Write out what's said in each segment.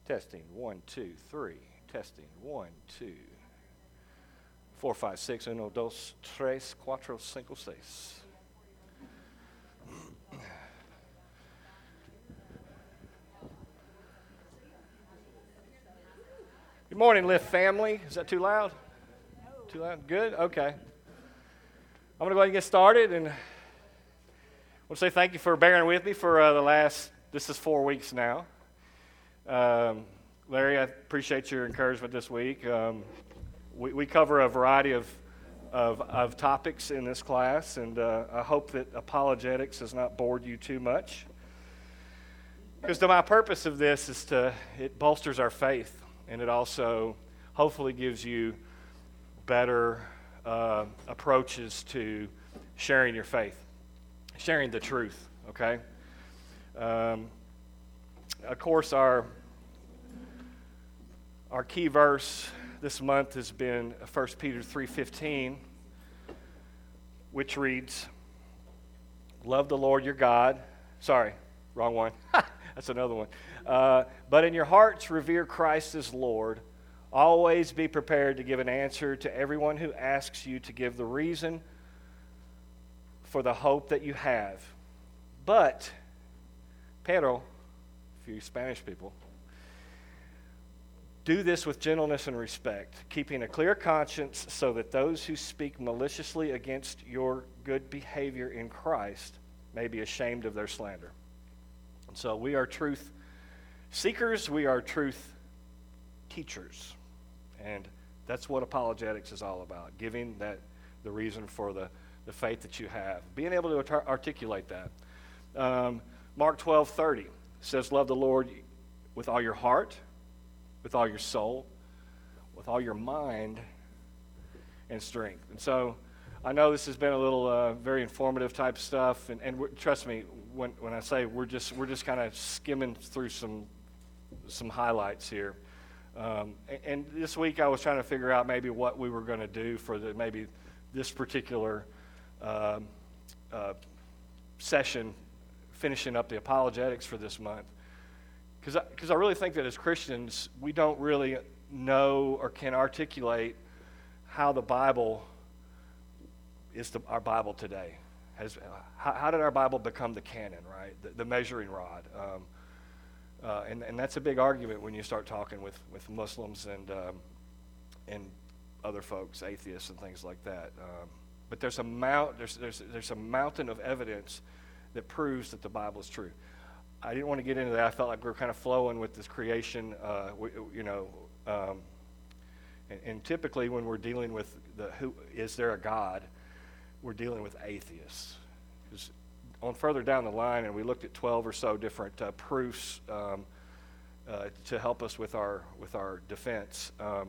Testing, 1, 2, 3. Testing, 1, 2, 4, 5, 6. 1, 2, 3, 4, 5, 6. Good morning, Lift family. Is that too loud? Too loud? Good? Okay. I'm going to go ahead and get started, and I want to say thank you for bearing with me for this is 4 weeks now. Larry, I appreciate your encouragement this week. We cover a variety of topics in this class, and I hope that apologetics has not bored you too much. Because my purpose of this is it bolsters our faith, and it also hopefully gives you better approaches to sharing your faith, sharing the truth, okay? Of course, our key verse this month has been 1 Peter 3:15, which reads, "Love the Lord your God." Sorry, wrong one. That's another one. "But in your hearts revere Christ as Lord. Always be prepared to give an answer to everyone who asks you to give the reason for the hope that you have. But, pero, for you Spanish people, do this with gentleness and respect, keeping a clear conscience so that those who speak maliciously against your good behavior in Christ may be ashamed of their slander." And so we are truth seekers, we are truth teachers. And that's what apologetics is all about, giving the reason for the faith that you have, being able to articulate that. Mark 12:30 says, "Love the Lord with all your heart, with all your soul, with all your mind and strength." And so I know this has been a little very informative type stuff, and trust me when I say we're just kind of skimming through some highlights here. And this week I was trying to figure out maybe what we were going to do for maybe this particular session, finishing up the apologetics for this month. Because I really think that as Christians, we don't really know or can articulate how the Bible is our Bible today. How did our Bible become the canon, right? The measuring rod. And that's a big argument when you start talking with Muslims and other folks, atheists and things like that. But there's a mountain of evidence that proves that the Bible is true. I didn't want to get into that. I felt like we were kind of flowing with this creation, and typically when we're dealing with is there a God, we're dealing with atheists. Because on further down the line, and we looked at 12 or so different proofs to help us with our defense.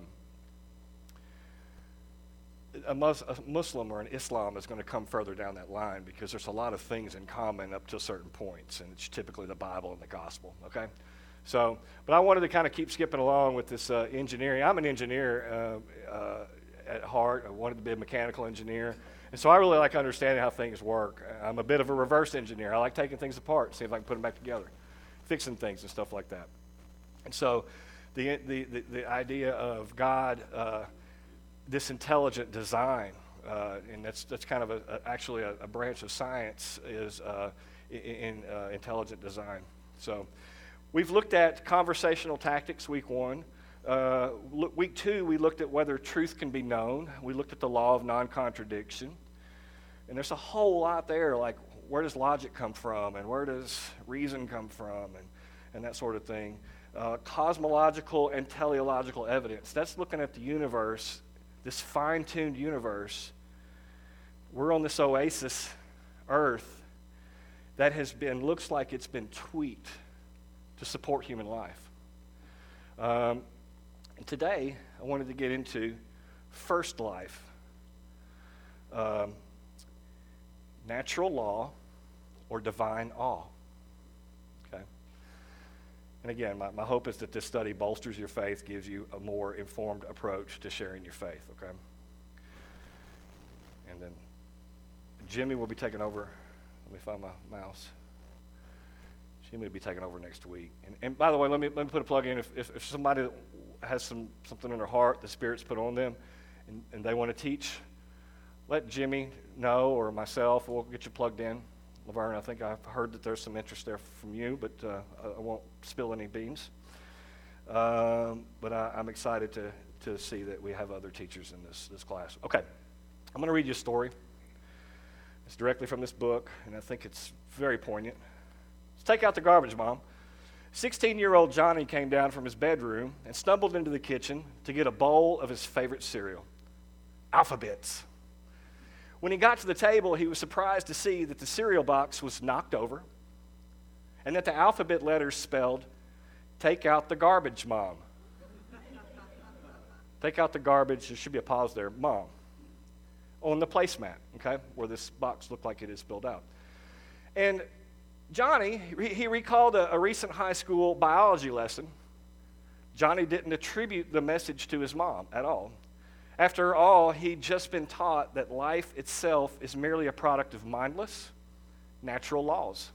A Muslim or an Islam is going to come further down that line because there's a lot of things in common up to certain points, and it's typically the Bible and the gospel, okay? So, but I wanted to kind of keep skipping along with this engineering. I'm an engineer at heart. I wanted to be a mechanical engineer, and so I really like understanding how things work. I'm a bit of a reverse engineer. I like taking things apart, see if I can put them back together, fixing things and stuff like that. And so the idea of God, this intelligent design, and that's kind of actually a branch of science is in intelligent design. So we've looked at conversational tactics week 1. Week 2, we looked at whether truth can be known. We looked at the law of non-contradiction. And there's a whole lot there, like where does logic come from and where does reason come from and that sort of thing. Cosmological and teleological evidence. That's looking at the universe, this fine-tuned universe. We're on this oasis, Earth, that looks like it's been tweaked to support human life. And today, I wanted to get into first life, natural law, or divine awe. Okay? And again, my hope is that this study bolsters your faith, gives you a more informed approach to sharing your faith, okay? And then Jimmy will be taking over. Let me find my mouse. She may be taking over next week. And by the way, let me put a plug in. If somebody has something in their heart the Spirit's put on them and they want to teach, let Jimmy know or myself. We'll get you plugged in. Laverne, I think I've heard that there's some interest there from you, but I won't spill any beans. But I'm excited to see that we have other teachers in this class. Okay, I'm going to read you a story. It's directly from this book, and I think it's very poignant. Let's take out the garbage, Mom. 16-year-old Johnny came down from his bedroom and stumbled into the kitchen to get a bowl of his favorite cereal, Alpha-Bits. When he got to the table, he was surprised to see that the cereal box was knocked over and that the alphabet letters spelled, "Take out the garbage, Mom." Take out the garbage, there should be a pause there, Mom, on the placemat, okay, where this box looked like it is spilled out. And Johnny, he recalled a recent high school biology lesson. Johnny didn't attribute the message to his mom at all. After all, he'd just been taught that life itself is merely a product of mindless, natural laws.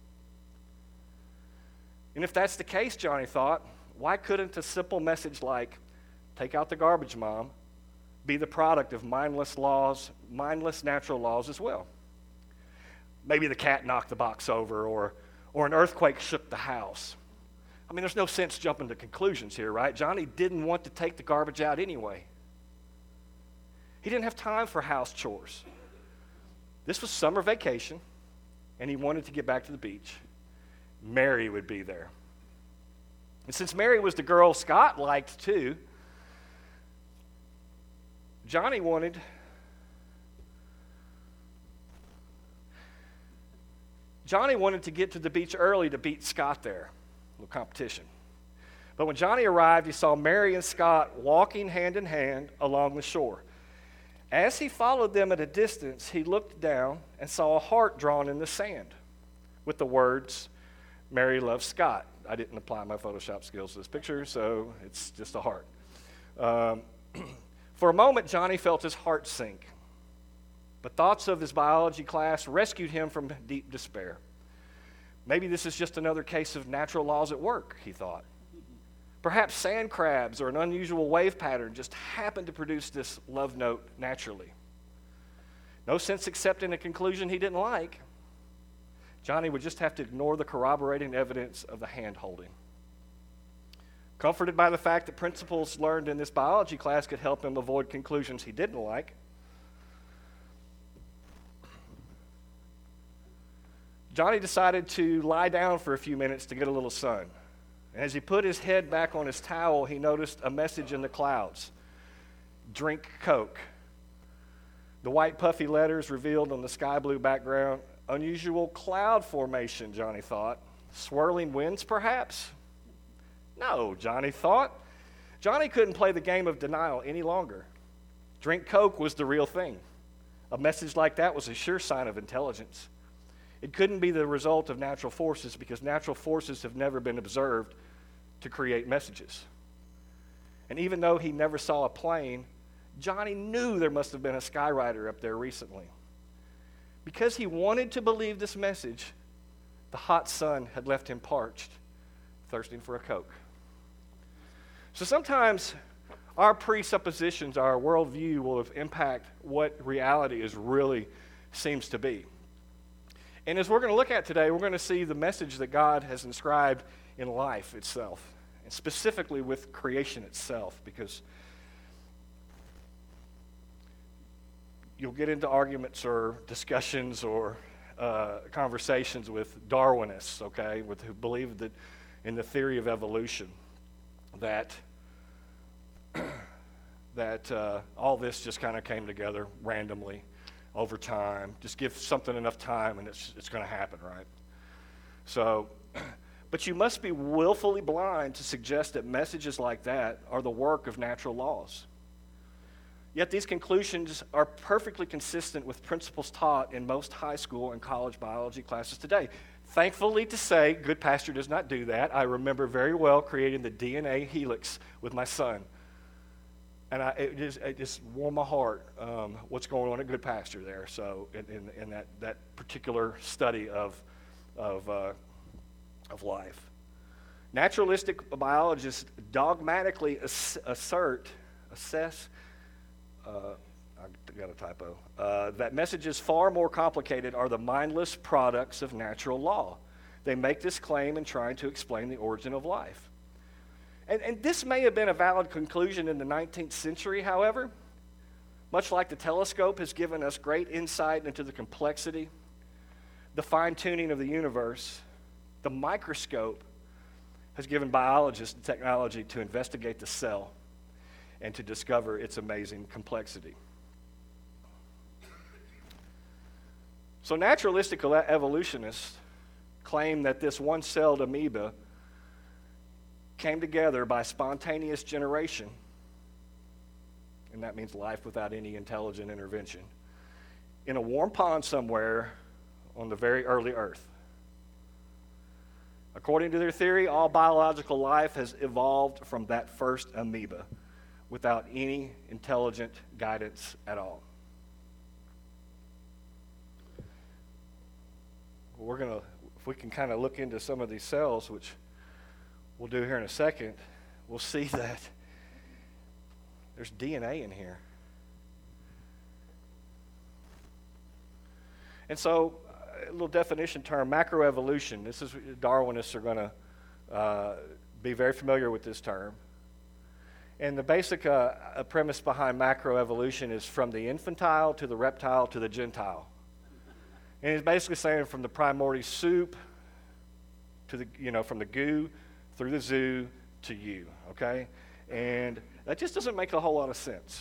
And if that's the case, Johnny thought, why couldn't a simple message like, "Take out the garbage, Mom," be the product of mindless laws, mindless natural laws as well? Maybe the cat knocked the box over or an earthquake shook the house. I mean, there's no sense jumping to conclusions here, right? Johnny didn't want to take the garbage out anyway. He didn't have time for house chores. This was summer vacation, and he wanted to get back to the beach. Mary would be there. And since Mary was the girl Scott liked too, Johnny wanted to get to the beach early to beat Scott there. A little competition. But when Johnny arrived, he saw Mary and Scott walking hand in hand along the shore. As he followed them at a distance, he looked down and saw a heart drawn in the sand with the words, "Mary loves Scott." I didn't apply my Photoshop skills to this picture, so it's just a heart. For a moment, Johnny felt his heart sink. But thoughts of his biology class rescued him from deep despair. Maybe this is just another case of natural laws at work, he thought. Perhaps sand crabs or an unusual wave pattern just happened to produce this love note naturally. No sense accepting a conclusion he didn't like. Johnny would just have to ignore the corroborating evidence of the hand-holding. Comforted by the fact that principles learned in this biology class could help him avoid conclusions he didn't like, Johnny decided to lie down for a few minutes to get a little sun. And as he put his head back on his towel, he noticed a message in the clouds. "Drink Coke." The white puffy letters revealed on the sky blue background. Unusual cloud formation, Johnny thought. Swirling winds, perhaps? No, Johnny thought. Johnny couldn't play the game of denial any longer. Drink Coke was the real thing. A message like that was a sure sign of intelligence. It couldn't be the result of natural forces because natural forces have never been observed to create messages. And even though he never saw a plane, Johnny knew there must have been a skywriter up there recently. Because he wanted to believe this message, the hot sun had left him parched, thirsting for a Coke. So sometimes our presuppositions, our worldview will impact what reality really seems to be. And as we're going to look at today, we're going to see the message that God has inscribed in life itself, and specifically with creation itself, because you'll get into arguments or discussions or conversations with Darwinists, okay, who believe that in the theory of evolution, that all this just kind of came together randomly over time. Just give something enough time and it's going to happen, right? So, but you must be willfully blind to suggest that messages like that are the work of natural laws. Yet these conclusions are perfectly consistent with principles taught in most high school and college biology classes today. Thankfully to say, Good Pastor does not do that. I remember very well creating the DNA helix with my son. And it just warmed my heart what's going on at Good Pastor there. So in that particular study of of life. Naturalistic biologists dogmatically assess, I got a typo, that messages far more complicated are the mindless products of natural law. They make this claim in trying to explain the origin of life. And this may have been a valid conclusion in the 19th century, however. Much like the telescope has given us great insight into the complexity, the fine-tuning of the universe, the microscope has given biologists the technology to investigate the cell and to discover its amazing complexity. So naturalistic evolutionists claim that this one-celled amoeba came together by spontaneous generation, and that means life without any intelligent intervention, in a warm pond somewhere on the very early Earth. According to their theory, all biological life has evolved from that first amoeba without any intelligent guidance at all. If we can kind of look into some of these cells, which we'll do here in a second, we'll see that there's DNA in here. And so, a little definition term, macroevolution. This is, Darwinists are going to be very familiar with this term. And the basic premise behind macroevolution is from the infantile to the reptile to the gentile. And it's basically saying from the primordial soup to the, from the goo through the zoo to you, okay? And that just doesn't make a whole lot of sense.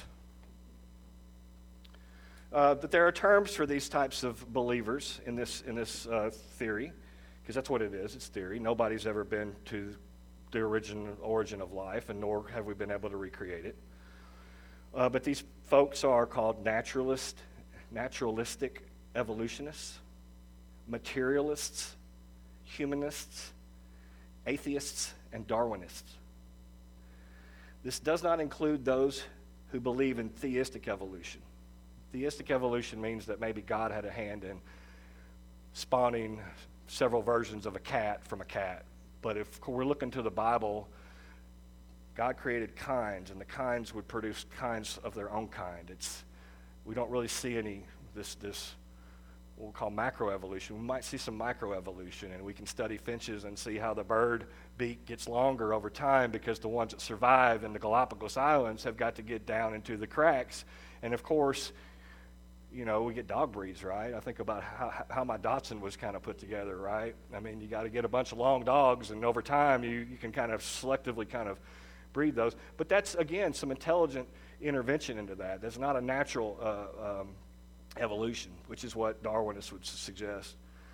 But there are terms for these types of believers in this theory, because that's what it is. It's theory. Nobody's ever been to the origin of life, and nor have we been able to recreate it. But these folks are called naturalistic evolutionists, materialists, humanists, atheists, and Darwinists. This does not include those who believe in theistic evolution. Theistic evolution means that maybe God had a hand in spawning several versions of a cat from a cat. But if we're looking to the Bible, God created kinds, and the kinds would produce kinds of their own kind. We don't really see any this what we'll call macroevolution. We might see some microevolution, and we can study finches and see how the bird beak gets longer over time because the ones that survive in the Galapagos Islands have got to get down into the cracks. And of course, we get dog breeds, right? I think about how my Dachshund was kind of put together, right? I mean, you got to get a bunch of long dogs, and over time you can kind of selectively kind of breed those. But that's, again, some intelligent intervention into that. That's not a natural evolution, which is what Darwinists would suggest.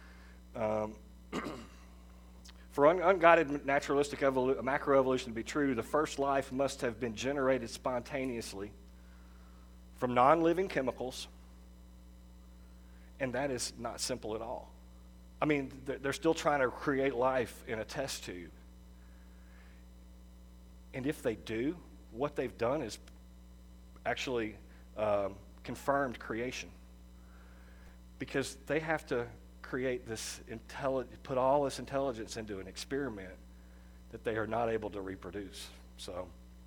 For unguided naturalistic macroevolution to be true, the first life must have been generated spontaneously from non-living chemicals, and that is not simple at all. I mean, they're still trying to create life in a test tube. And if they do, what they've done is actually confirmed creation. Because they have to create this put all this intelligence into an experiment that they are not able to reproduce. So,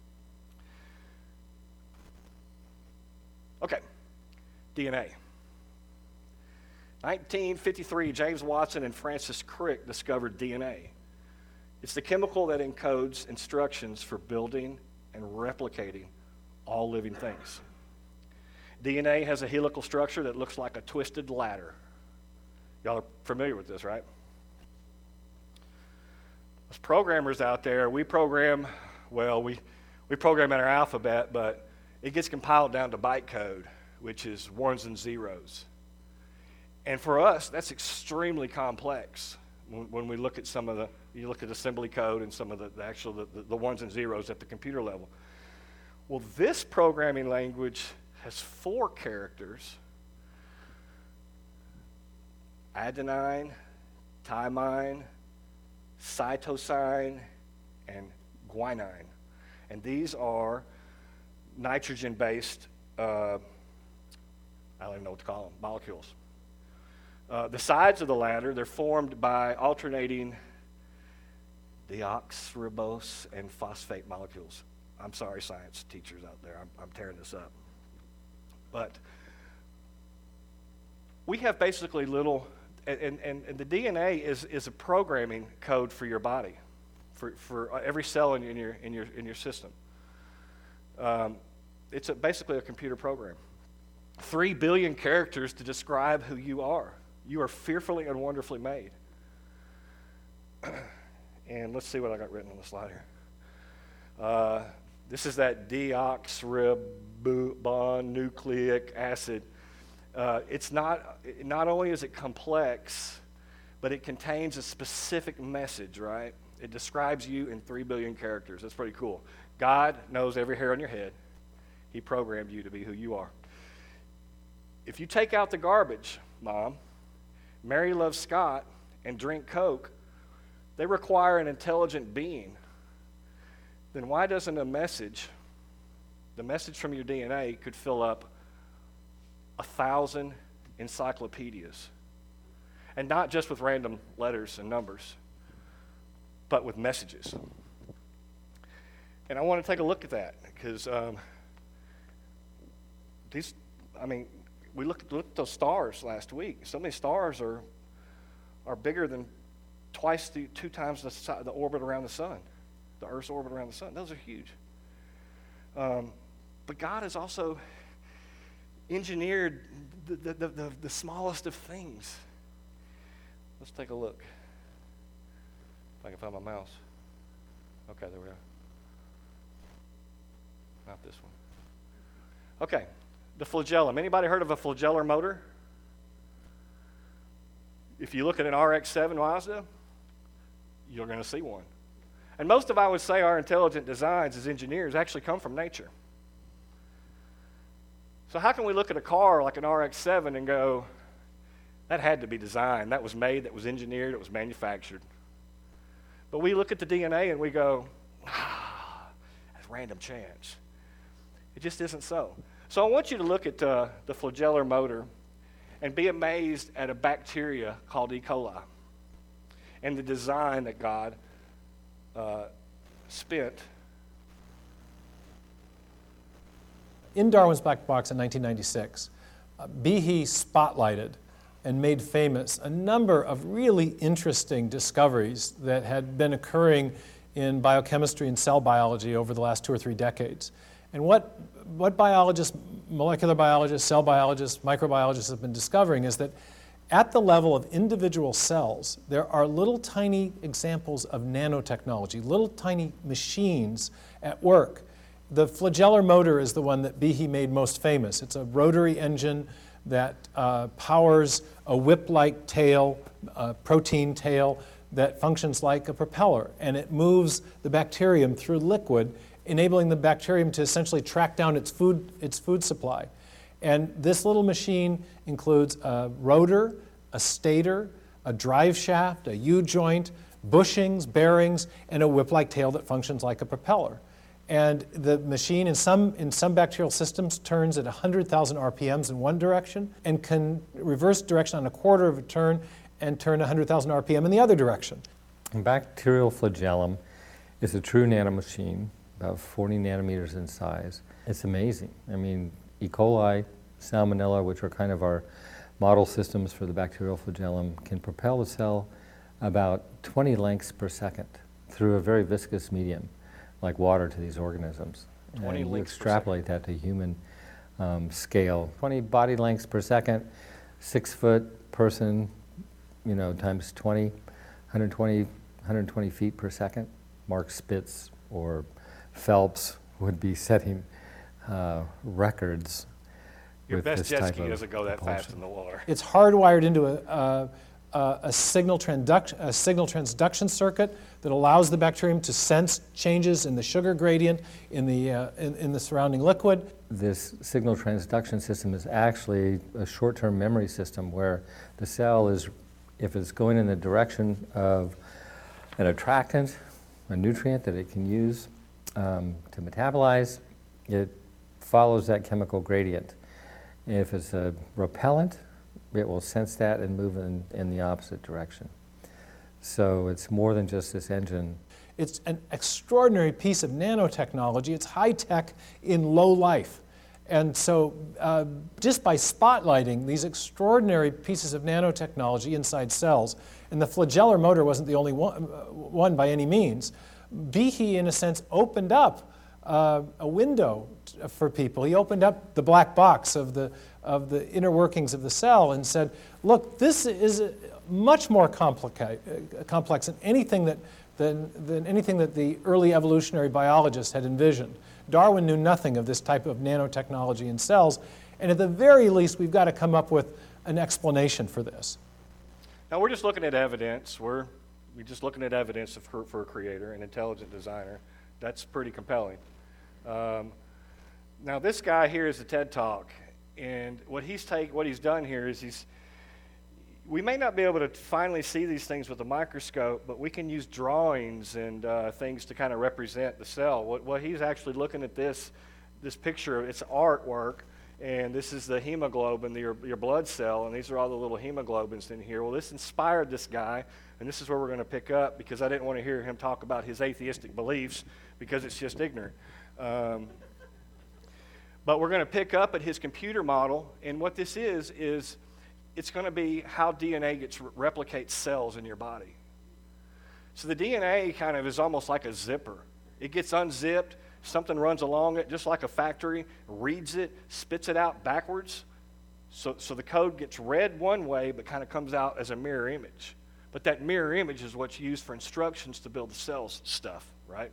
okay, DNA. 1953, James Watson and Francis Crick discovered DNA. It's the chemical that encodes instructions for building and replicating all living things. DNA has a helical structure that looks like a twisted ladder. Y'all are familiar with this, right? As programmers out there, we program in our alphabet, but it gets compiled down to bytecode, which is ones and zeros. And for us, that's extremely complex. When we look at you look at assembly code and some of the ones and zeros at the computer level. Well, this programming language has 4 characters: adenine, thymine, cytosine, and guanine. And these are nitrogen-based, I don't even know what to call them, molecules. The sides of the ladder, they're formed by alternating deoxyribose and phosphate molecules. I'm sorry, science teachers out there, I'm tearing this up. But we have basically little, and the DNA is a programming code for your body, for every cell in your system. It's basically a computer program. 3 billion characters to describe who you are. You are fearfully and wonderfully made. And let's see what I got written on the slide here. This is that deoxyribonucleic acid. It's not only is it complex, but it contains a specific message, right? It describes you in 3 billion characters. That's pretty cool. God knows every hair on your head. He programmed you to be who you are. If you take out the garbage, Mom, marry Love Scott, and drink Coke, they require an intelligent being. Then why doesn't the message from your DNA could fill up 1,000 encyclopedias? And not just with random letters and numbers, but with messages. And I want to take a look at that because we looked at those stars last week. Some of these stars are bigger than two times the orbit around the sun, the Earth's orbit around the sun. Those are huge. But God has also engineered the smallest of things. Let's take a look. If I can find my mouse. Okay, there we are. Not this one. Okay, the flagellum. Anybody heard of a flagellar motor? If you look at an RX-7 Mazda, you're going to see one. And most of, I would say, our intelligent designs as engineers actually come from nature. So how can we look at a car like an RX-7 and go, that had to be designed, that was made, that was engineered, it was manufactured. But we look at the DNA and we go, that's random chance. It just isn't so. So I want you to look at the flagellar motor and be amazed at a bacteria called E. coli and the design that God spent. In Darwin's Black Box in 1996, Behe spotlighted and made famous a number of really interesting discoveries that had been occurring in biochemistry and cell biology over the last 2 or 3 decades. And what biologists, molecular biologists, cell biologists, microbiologists have been discovering is that at the level of individual cells, there are little tiny examples of nanotechnology, little tiny machines at work. The flagellar motor is the one that Behe made most famous. It's a rotary engine that powers a whip-like tail, a protein tail that functions like a propeller, and it moves the bacterium through liquid, enabling the bacterium to essentially track down its food supply. And this little machine includes a rotor, a stator, a drive shaft, a U-joint, bushings, bearings, and a whip-like tail that functions like a propeller. And the machine in some bacterial systems turns at 100,000 RPMs in one direction and can reverse direction on a quarter of a turn and turn 100,000 RPM in the other direction. And bacterial flagellum is a true nanomachine, about 40 nanometers in size. It's amazing. I mean, E. coli, Salmonella, which are kind of our model systems for the bacterial flagellum, can propel the cell about 20 lengths per second through a very viscous medium, like water to these organisms. 20 and we lengths extrapolate that to human scale. 20 body lengths per second, 6-foot person, times 20, 120 feet per second. Mark Spitz or Phelps would be setting records. Your with best this jet type ski of doesn't go that propulsion. fast in the water. It's hardwired into a signal transduction circuit that allows the bacterium to sense changes in the sugar gradient in the surrounding liquid. This signal transduction system is actually a short-term memory system where the cell is, if it's going in the direction of an attractant, a nutrient that it can use to metabolize, it follows that chemical gradient. If it's a repellent, it will sense that and move in the opposite direction. So it's more than just this engine. It's an extraordinary piece of nanotechnology. It's high tech in low life. And so just by spotlighting these extraordinary pieces of nanotechnology inside cells, and the flagellar motor wasn't the only one by any means, Behe, in a sense, opened up a window for people. He opened up the black box of the inner workings of the cell and said, look, this is much more complex than anything that the early evolutionary biologists had envisioned. Darwin knew nothing of this type of nanotechnology in cells, and at the very least, we've got to come up with an explanation for this. Now, we're just looking at evidence. We're just looking at evidence for a creator, an intelligent designer. That's pretty compelling. Now, this guy here is a TED Talk, and what he's done here is we may not be able to finally see these things with a microscope, but we can use drawings and things to kind of represent the cell. What he's actually looking at this picture, it's artwork, and this is the hemoglobin, your blood cell, and these are all the little hemoglobins in here. Well, this inspired this guy, and this is where we're going to pick up, because I didn't want to hear him talk about his atheistic beliefs, because it's just ignorant. But we're going to pick up at his computer model, and what this is it's going to be how DNA replicates cells in your body. So the DNA kind of is almost like a zipper. It gets unzipped, something runs along it, just like a factory, reads it, spits it out backwards. So the code gets read one way, but kind of comes out as a mirror image. But that mirror image is what's used for instructions to build the cells stuff, right?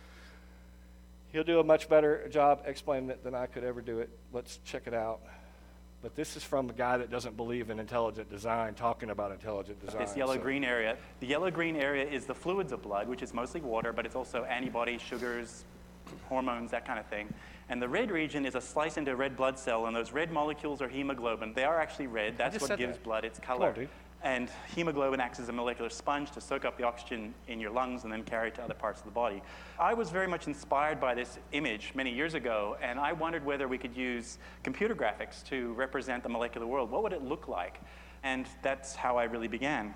He'll do a much better job explaining it than I could ever do it. Let's check it out. But this is from a guy that doesn't believe in intelligent design, talking about intelligent design. This yellow-green area. The yellow-green area is the fluids of blood, which is mostly water, but it's also antibodies, sugars, hormones, that kind of thing. And the red region is a slice into a red blood cell, and those red molecules are hemoglobin. They are actually red. That's what gives blood its color. Come on, dude. And hemoglobin acts as a molecular sponge to soak up the oxygen in your lungs and then carry it to other parts of the body. I was very much inspired by this image many years ago, and I wondered whether we could use computer graphics to represent the molecular world. What would it look like? And that's how I really began.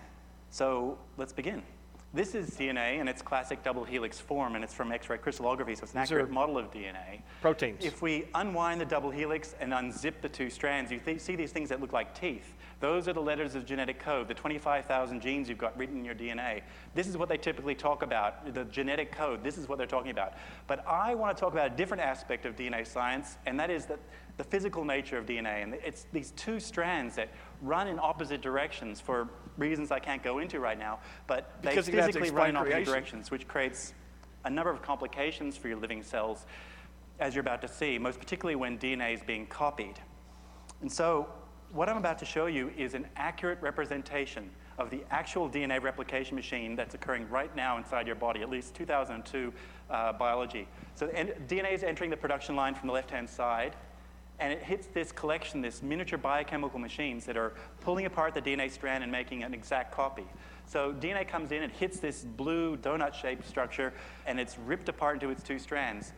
So let's begin. This is DNA in its classic double helix form, and it's from X-ray crystallography, so it's an accurate model of DNA. Proteins. If we unwind the double helix and unzip the two strands, you see these things that look like teeth. Those are the letters of genetic code, the 25,000 genes you've got written in your DNA. This is what they typically talk about, the genetic code. This is what they're talking about. But I want to talk about a different aspect of DNA science, and that is the physical nature of DNA. And it's these two strands that run in opposite directions for reasons I can't go into right now, but they physically run in opposite directions, which creates a number of complications for your living cells, as you're about to see, most particularly when DNA is being copied. And so what I'm about to show you is an accurate representation of the actual DNA replication machine that's occurring right now inside your body, at least 2002 biology. So DNA is entering the production line from the left-hand side, and it hits this collection, this miniature biochemical machines that are pulling apart the DNA strand and making an exact copy. So DNA comes in, it hits this blue donut-shaped structure, and it's ripped apart into its two strands.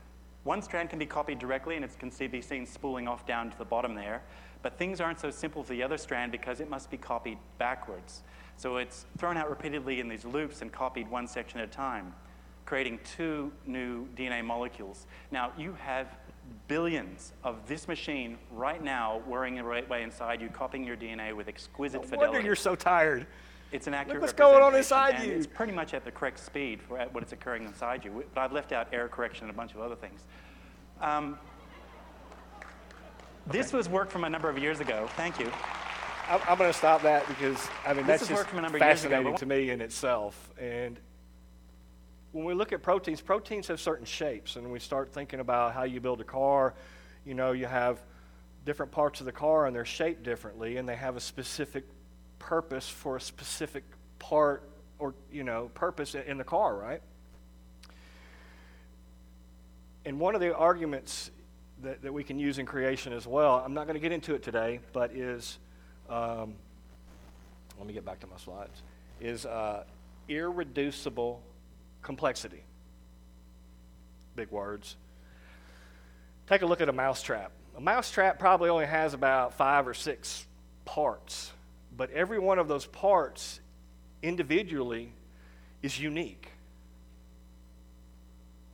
One strand can be copied directly, and it can be seen spooling off down to the bottom there. But things aren't so simple for the other strand because it must be copied backwards. So it's thrown out repeatedly in these loops and copied one section at a time, creating two new DNA molecules. Now, you have billions of this machine right now whirring away inside you, copying your DNA with exquisite fidelity. No wonder you're so tired. It's an accurate Look what's going on representation, inside and you. it's pretty much at the correct speed for what it's occurring inside you. But I've left out error correction and a bunch of other things. This was work from a number of years ago. Thank you. I'm going to stop that because, that's just fascinating ago, to me in itself. And when we look at proteins, proteins have certain shapes. And when we start thinking about how you build a car, you have different parts of the car and they're shaped differently and they have a specific purpose for a specific part or, purpose in the car, right? And one of the arguments that we can use in creation as well, I'm not going to get into it today, but is, let me get back to my slides, is irreducible complexity. Big words. Take a look at a mousetrap. A mousetrap probably only has about 5 or 6 parts, but every one of those parts individually is unique.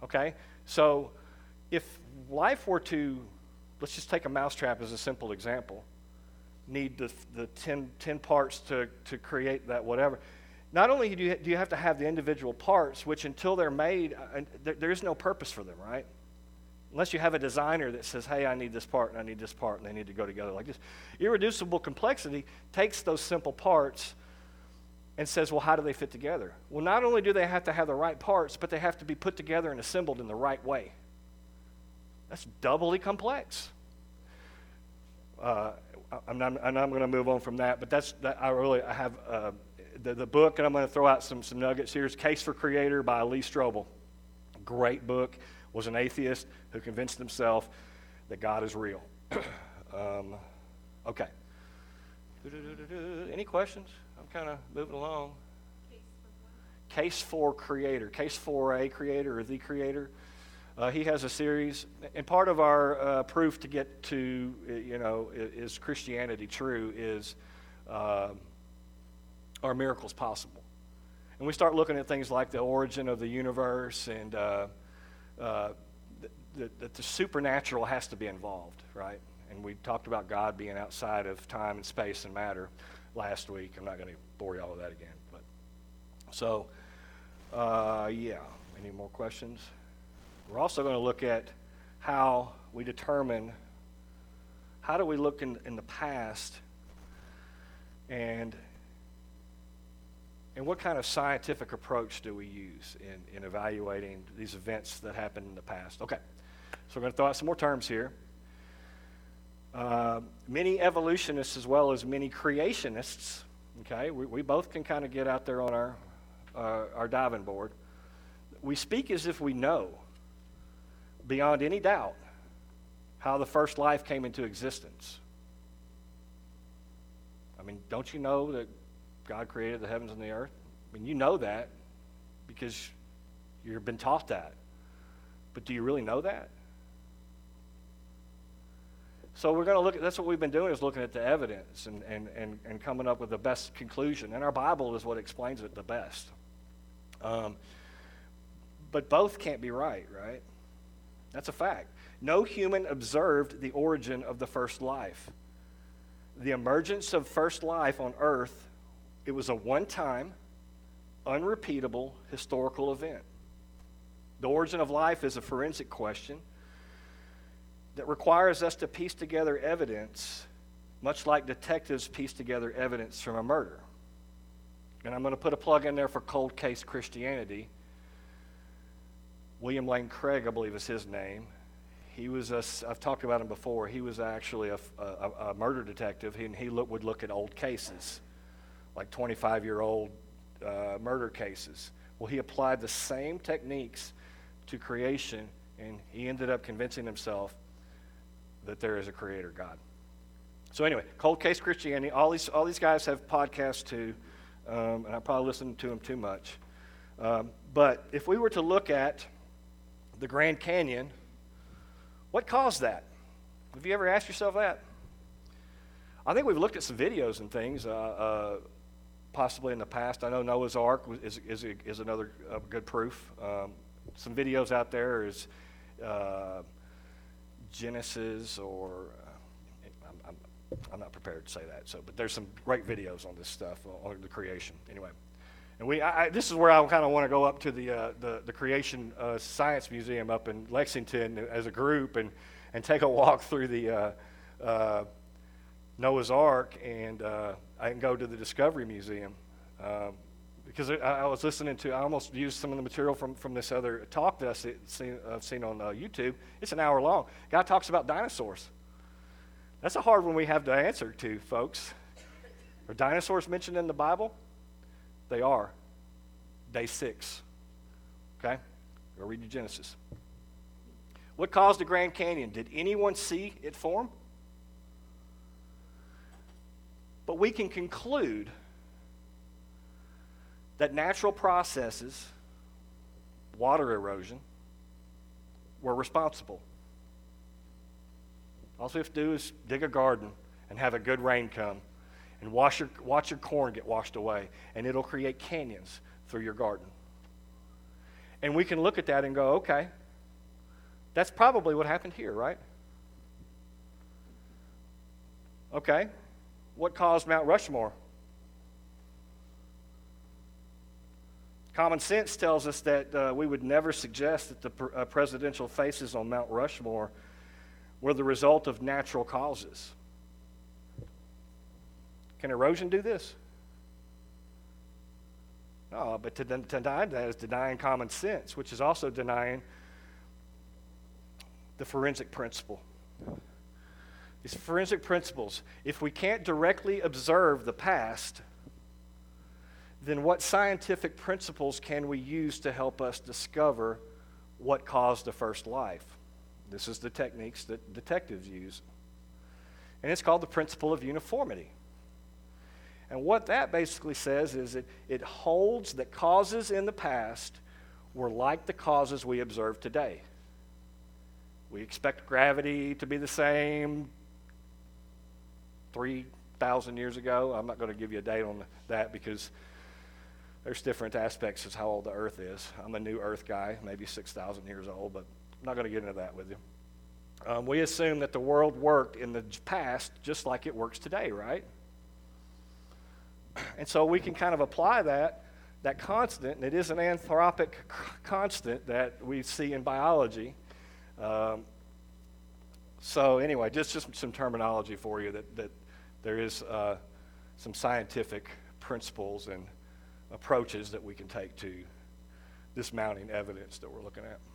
Okay? So if life were to, let's just take a mousetrap as a simple example, need the 10 parts to create that whatever. Not only do you have to have the individual parts, which until they're made, there is no purpose for them, right? Unless you have a designer that says, hey, I need this part and I need this part, and they need to go together like this. Irreducible complexity takes those simple parts and says, well, how do they fit together? Well, not only do they have to have the right parts, but they have to be put together and assembled in the right way. That's doubly complex. I'm not going to move on from that, but I have the book, and I'm going to throw out some nuggets here. Is Case for Creator by Lee Strobel. Great book. Was an atheist who convinced himself that God is real. Okay. Any questions? I'm kind of moving along. Case for Creator. Case for a Creator or the Creator. He has a series, and part of our proof to get to, is Christianity true, is are miracles possible? And we start looking at things like the origin of the universe and that the supernatural has to be involved, right? And we talked about God being outside of time and space and matter last week. I'm not going to bore you all with that again. But so, any more questions? We're also going to look at how we determine, how do we look in the past and what kind of scientific approach do we use in evaluating these events that happened in the past? Okay, so we're going to throw out some more terms here. Many evolutionists as well as many creationists, okay, we both can kind of get out there on our diving board. We speak as if we know, beyond any doubt, how the first life came into existence. I mean, don't you know that God created the heavens and the earth? I mean, you know that because you've been taught that. But do you really know that? So we're going to look at, that's what we've been doing, is looking at the evidence and coming up with the best conclusion. And our Bible is what explains it the best. But both can't be right? That's a fact. No human observed the origin of the first life. The emergence of first life on earth, it was a one-time, unrepeatable historical event. The origin of life is a forensic question that requires us to piece together evidence, much like detectives piece together evidence from a murder. And I'm going to put a plug in there for Cold Case Christianity. William Lane Craig, I believe is his name. He was I've talked about him before. He was actually a murder detective, and he would look at old cases, like 25-year-old murder cases. Well, he applied the same techniques to creation, and he ended up convincing himself that there is a creator God. So anyway, Cold Case Christianity. All these guys have podcasts too, and I probably listen to them too much. But if we were to look at the Grand Canyon, what caused that? Have you ever asked yourself that? I think we've looked at some videos and things, possibly in the past. I know Noah's Ark is another good proof. Some videos out there is Genesis, or I'm not prepared to say that. But there's some great videos on this stuff, on the creation. Anyway, and this is where I kind of want to go up to the Creation Science Museum up in Lexington as a group and take a walk through the Noah's Ark, and I can go to the Discovery Museum because I was listening to, I almost used some of the material from this other talk that I've seen on YouTube. It's an hour long. Guy talks about dinosaurs. That's a hard one we have to answer to, folks. Are dinosaurs mentioned in the Bible? They are. Day 6. Okay? Go read your Genesis. What caused the Grand Canyon? Did anyone see it form? But we can conclude that natural processes, water erosion, were responsible. All we have to do is dig a garden and have a good rain come and watch your corn get washed away, and it'll create canyons through your garden. And we can look at that and go, okay, that's probably what happened here, right? Okay, what caused Mount Rushmore? Common sense tells us that we would never suggest that the presidential faces on Mount Rushmore were the result of natural causes. Can erosion do this? No, but to deny that is denying common sense, which is also denying the forensic principle. These forensic principles, if we can't directly observe the past, then what scientific principles can we use to help us discover what caused the first life? This is the techniques that detectives use. And it's called the principle of uniformity. And what that basically says is it holds that causes in the past were like the causes we observe today. We expect gravity to be the same 3,000 years ago. I'm not going to give you a date on that because there's different aspects of how old the earth is. I'm a new earth guy, maybe 6,000 years old, but I'm not going to get into that with you. We assume that the world worked in the past just like it works today, right? And so we can kind of apply that constant, and it is an anthropic constant that we see in biology. So anyway, just some terminology for you that there is some scientific principles and approaches that we can take to this mounting evidence that we're looking at.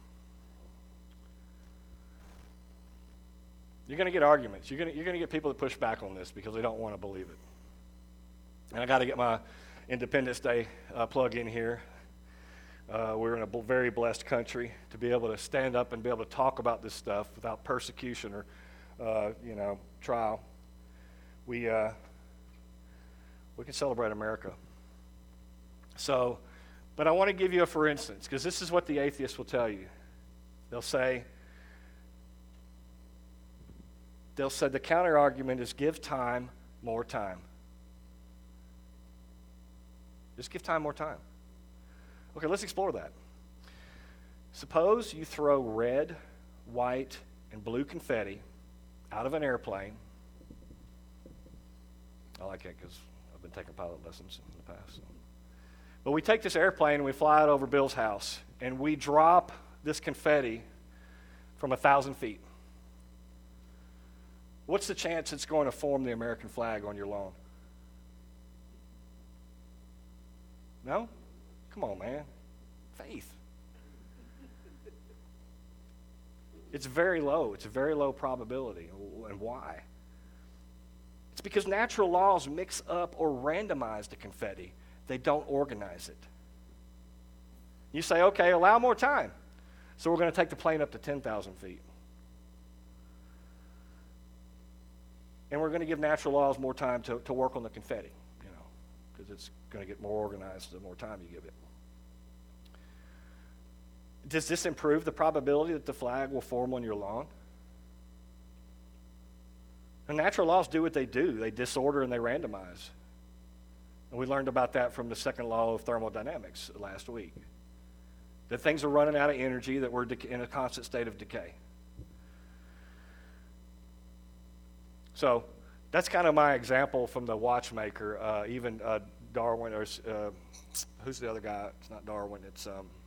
You're going to get arguments. You're going to get people that push back on this because they don't want to believe it. And I got to get my Independence Day plug in here. We're in a very blessed country to be able to stand up and be able to talk about this stuff without persecution or, trial. We can celebrate America. So, but I want to give you a for instance, because this is what the atheists will tell you. They'll say the counter argument is give time more time. Just give time more time. Okay, let's explore that. Suppose you throw red, white, and blue confetti out of an airplane. I like it because I've been taking pilot lessons in the past. But we take this airplane and we fly it over Bill's house, and we drop this confetti from 1,000 feet. What's the chance it's going to form the American flag on your lawn? No? Come on, man. Faith. It's very low. It's a very low probability. And why? It's because natural laws mix up or randomize the confetti. They don't organize it. You say, okay, allow more time. So we're going to take the plane up to 10,000 feet. And we're going to give natural laws more time to work on the confetti, because it's going to get more organized the more time you give it. Does this improve the probability that the flag will form on your lawn? And natural laws do what they do. They disorder and they randomize. And we learned about that from the second law of thermodynamics last week. That things are running out of energy, that we're in a constant state of decay. So that's kind of my example from the watchmaker. Even Darwin, or who's the other guy? It's not Darwin. It's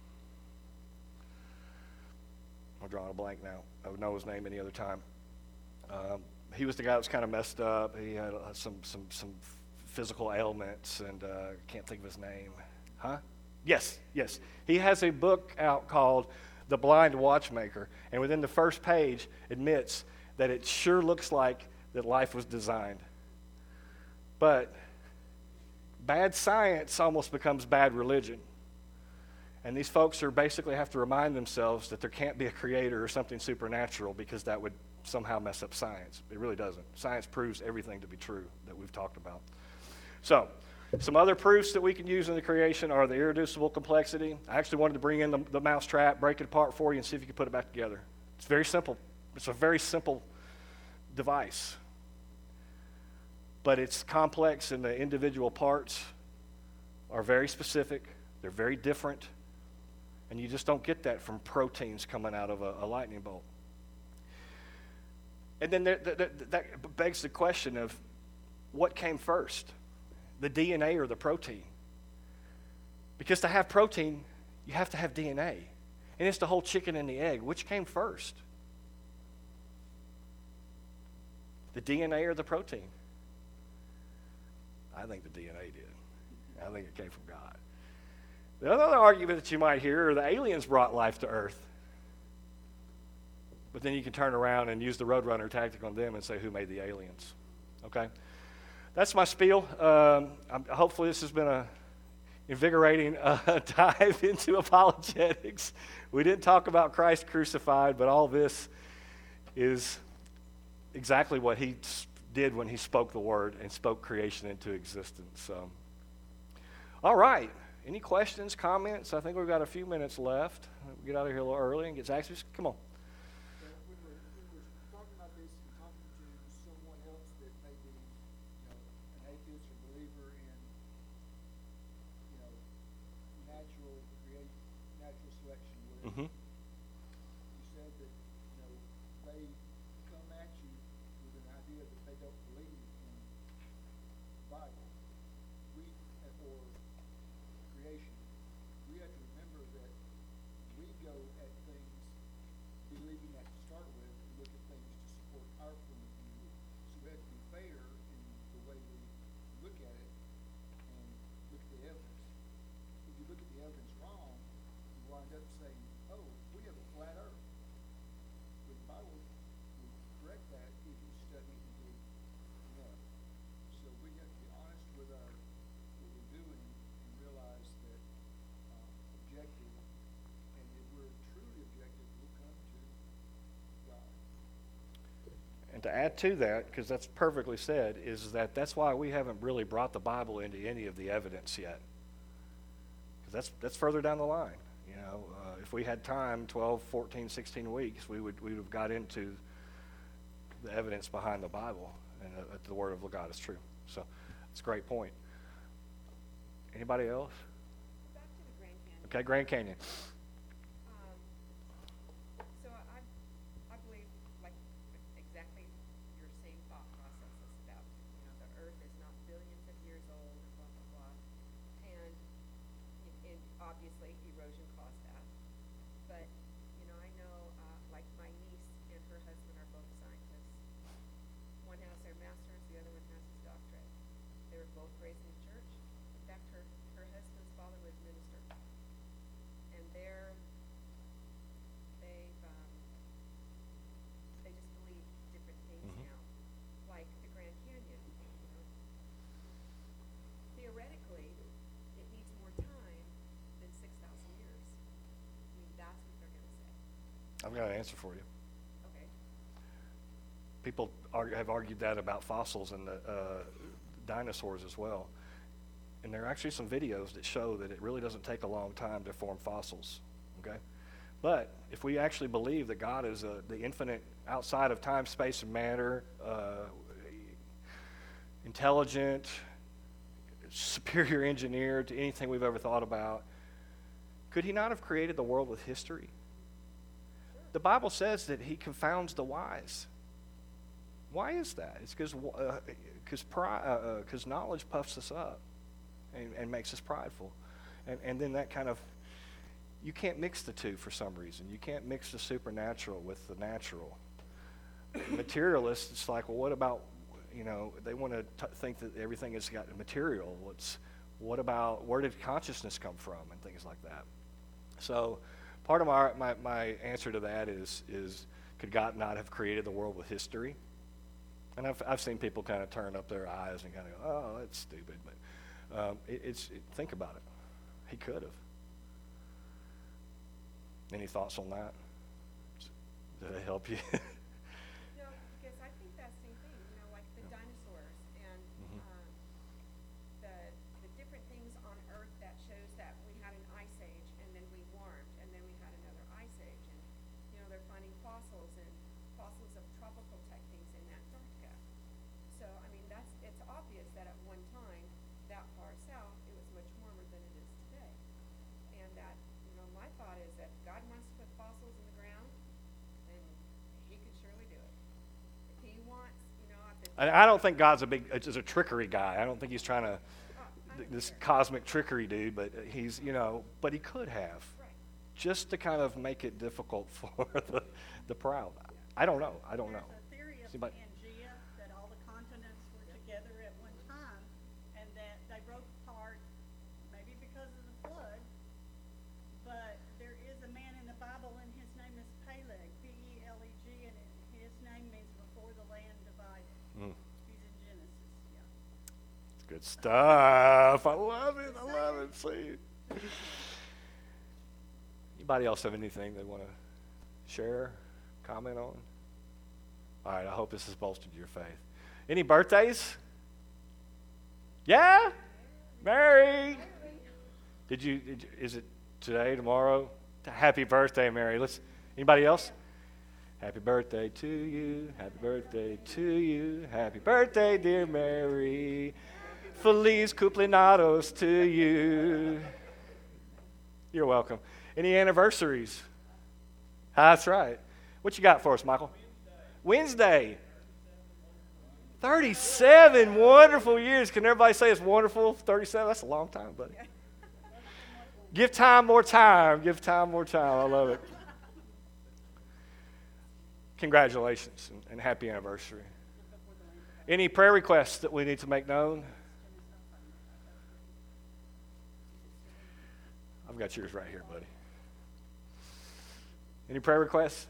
I'm drawing a blank now. I would know his name any other time. He was the guy that was kind of messed up. He had some physical ailments, and can't think of his name. Huh? Yes. He has a book out called The Blind Watchmaker, and within the first page admits that it sure looks like that life was designed. But bad science almost becomes bad religion. And these folks are basically have to remind themselves that there can't be a creator or something supernatural, because that would somehow mess up science. It really doesn't. Science proves everything to be true that we've talked about. So, some other proofs that we can use in the creation are the irreducible complexity. I actually wanted to bring in the mousetrap, break it apart for you, and see if you can put it back together. It's very simple. It's a very simple device. But it's complex, and the individual parts are very specific. They're very different. And you just don't get that from proteins coming out of a lightning bolt. And then that begs the question of what came first, the DNA or the protein? Because to have protein, you have to have DNA. And it's the whole chicken and the egg. Which came first? The DNA or the protein? I think the DNA did. I think it came from God. The other argument that you might hear are the aliens brought life to Earth. But then you can turn around and use the Roadrunner tactic on them and say, who made the aliens? Okay? That's my spiel. Hopefully this has been a invigorating dive into apologetics. We didn't talk about Christ crucified, but all this is exactly what he did when he spoke the word and spoke creation into existence. So, all right. Any questions, comments? I think we've got a few minutes left. We'll get out of here a little early and get Zaxby's. Come on. When we're talking about this and talking to someone else that may be, an atheist or believer in, natural selection, whatever. Mm-hmm. You said that, they come at you with an idea that they don't believe in the Bible. Or creation. We have to remember that we go at things believing that to start with and look at things to support our point of view. So we have to be fair in the way we look at it and look at the evidence. If you look at the evidence wrong, you wind up saying, oh, we have a flat earth. But the Bible will correct that if you study and dig enough. So we have to be honest with what we're doing and realize that objective, and if we're truly objective, we'll come to God. And to add to that, because that's perfectly said, is that's why we haven't really brought the Bible into any of the evidence yet. Because that's further down the line. If we had time, 12, 14, 16 weeks, we would have got into the evidence behind the Bible and that the Word of God is true. So it's a great point. Anybody else? Back to the Grand Canyon. Okay, Grand Canyon. So I believe, like, exactly your same thought processes about, the Earth is not billions of years old and blah, blah, blah. And obviously erosion caused that. But, I know, like my niece and her husband are both scientists. One has their master's, the other one has his doctorate. They were both raised in the church. In fact, her husband's father was minister. And they just believe different things now. Like the Grand Canyon, Theoretically, it needs more time than 6,000 years. I mean, that's what they're going to say. I've got an answer for you. Okay. People have argued that about fossils and the dinosaurs as well. And there are actually some videos that show that it really doesn't take a long time to form fossils, okay? But if we actually believe that God is the infinite, outside of time, space, and matter, intelligent, superior engineer to anything we've ever thought about, could he not have created the world with history? The Bible says that he confounds the wise. Why is that? It's because knowledge puffs us up and makes us prideful. And then that kind of, you can't mix the two for some reason. You can't mix the supernatural with the natural. Materialists, it's like, well, what about, they want to think that everything has got material. What about, where did consciousness come from and things like that? So part of my answer to that is could God not have created the world with history? And I've seen people kind of turn up their eyes and kind of go, oh, that's stupid. But think about it. He could have. Any thoughts on that? Did it help you? No, because I think that same thing, like the dinosaurs and the different things on Earth that shows that we had an ice age and then we warmed and then we had another ice age. And, they're finding fossils of tropical type things in Antarctica. So, I mean, it's obvious that at one time, that far south, it was much warmer than it is today. And that, my thought is And I don't think God's is a trickery guy. I don't think he's trying to, this cosmic trickery dude, but he's, but he could have. Just to kind of make it difficult for the proud. I don't know. There's a theory of Pangea, that all the continents were together at one time, and that they broke apart, maybe because of the flood. But there is a man in the Bible, and his name is Peleg, P-E-L-E-G, and his name means before the land divided. He's in Genesis, yeah. It's good stuff. I love it. See. Anybody else have anything they want to share, comment on? All right, I hope this has bolstered your faith. Any birthdays? Yeah? Mary? Is it today, tomorrow? Happy birthday, Mary. Anybody else? Happy birthday to you. Happy birthday to you. Happy birthday, dear Mary. Feliz cumpleaños to you. You're welcome. Any anniversaries? That's right. What you got for us, Michael? Wednesday. 37 wonderful years. Can everybody say it's wonderful? 37? That's a long time, buddy. Give time more time. Give time more time. I love it. Congratulations and happy anniversary. Any prayer requests that we need to make known? I've got yours right here, buddy. Any prayer requests?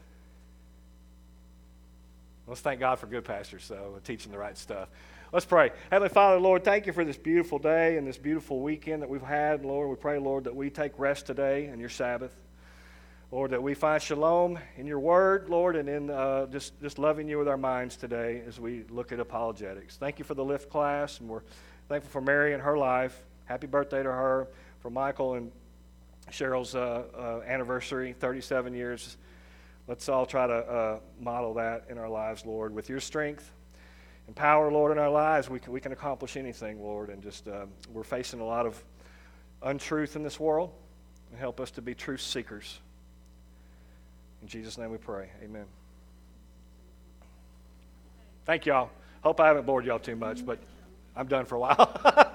Let's thank God for good pastors, so teaching the right stuff. Let's pray. Heavenly Father, Lord, thank you for this beautiful day and this beautiful weekend that we've had. Lord, we pray, Lord, that we take rest today in your Sabbath. Lord, that we find shalom in your word, Lord, and in just loving you with our minds today as we look at apologetics. Thank you for the Lift class, and we're thankful for Mary and her life. Happy birthday to her. For Michael and Cheryl's anniversary, 37 years. Let's all try to model that in our lives, Lord. With your strength and power, Lord, in our lives, we can accomplish anything, Lord. And just we're facing a lot of untruth in this world. And help us to be truth seekers. In Jesus' name we pray. Amen. Thank y'all. Hope I haven't bored y'all too much, but I'm done for a while.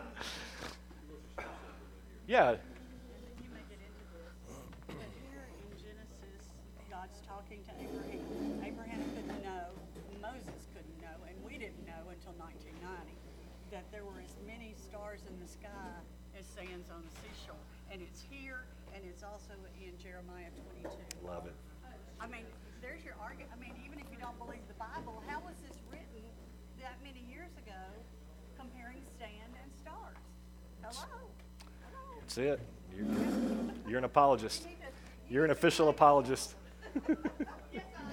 Yeah. You may get into this. But here in Genesis, God's talking to Abraham. Abraham couldn't know, Moses couldn't know, and we didn't know until 1990 that there were as many stars in the sky as sands on the seashore. And it's here, and it's also in Jeremiah 22. Love it. I mean, there's your argument. I mean, even if you don't believe the Bible, how was this written that many years ago comparing sand and stars? Hello? That's it. You're an apologist. You're an official apologist. Yes, I